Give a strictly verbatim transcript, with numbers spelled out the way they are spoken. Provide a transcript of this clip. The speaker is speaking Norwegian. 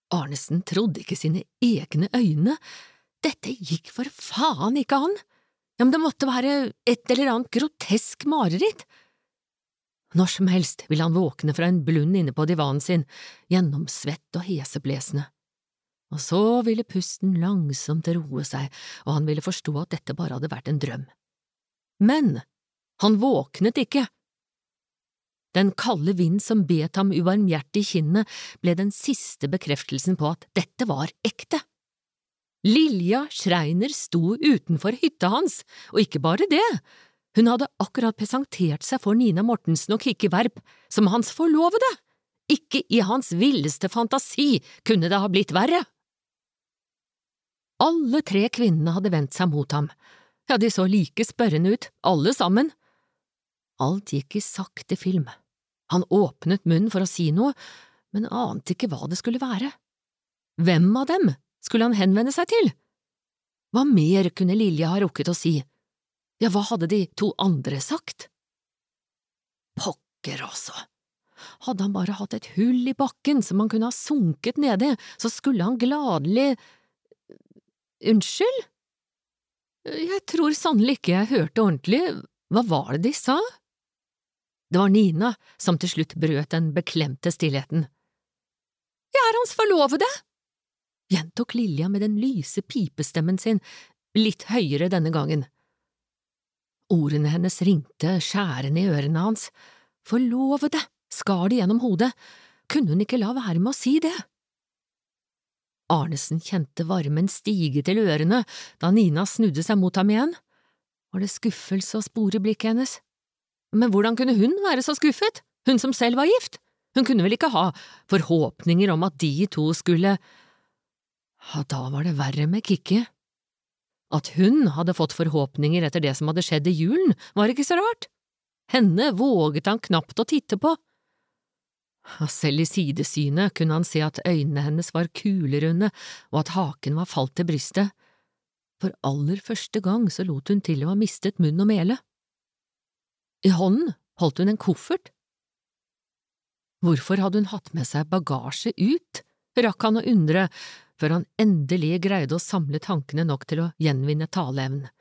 Arnesen trodde ikke sine egne øyne. Dette gikk for faen ikke an. Ja, men det måtte være et eller annet grotesk mareritt. Når som helst ville han våkne fra en blund inne på divanen sin, gjennomsvett og heseblesende. Og så ville pusten langsomt roe seg, og han ville forstå at dette bare hadde vært en drøm. Men han våknet ikke. Den kalde vind som bet ham ubarmhjertig i kinnet, ble den siste bekreftelsen på at dette var ekte. Lilja Schreiner sto utenfor hytta hans, og ikke bare det, hun hadde akkurat presentert seg for Nina Mortensen og Kikki Werp som hans forlovede. Ikke i hans villeste fantasi kunne det ha blitt verre. Alle tre kvinnene hadde vendt seg mot ham. Ja, de så like spørrende ut, alle sammen. Alt gikk i sakte film. Han åpnet munnen for å si noe, men ante ikke hva det skulle være. Hvem av dem skulle han henvende seg til? Hva mer kunne Lilja ha rukket å si? Ja, hva hadde de to andre sagt? Pokker også. Hadde han bare hatt et hull i bakken som han kunne ha sunket ned i, så skulle han gladelig… Unnskyld? Jeg tror sannelig ikke jeg hørte ordentlig. Hva var det de sa? Det var Nina som til slutt brøt den beklemte stillheten. Jeg er hans forlovede! Gjentok Lilja med den lyse pipestemmen sin, litt høyere denne gangen. Ordene hennes ringte skjærende i ørene hans. Forlovede, skar det gjennom hodet. Kunne hun ikke la være med å si det? Arnesen kjente varmen stige til ørene da Nina snudde seg mot ham igjen. Var det skuffelse å spore blikket hennes? Men hvordan kunne hun være så skuffet? Hun som selv var gift? Hun kunne vel ikke ha forhåpninger om at de to skulle… Ja, da var det verre med Kikki. At hun hadde fått forhåpninger etter det som hadde skjedd i julen, var ikke så rart. Henne våget han knapt å titte på. Selv i sidesynet kunne han se at øynene hennes var kulerunde og at haken var falt til brystet. For aller første gang så lot hun til å ha mistet munn og mele. I hånden holdt hun en koffert. Hvorfor hadde hun hatt med seg bagasje ut, rakk han å undre, før han endelig greide å samle tankene nok til å gjenvinne taleevnen.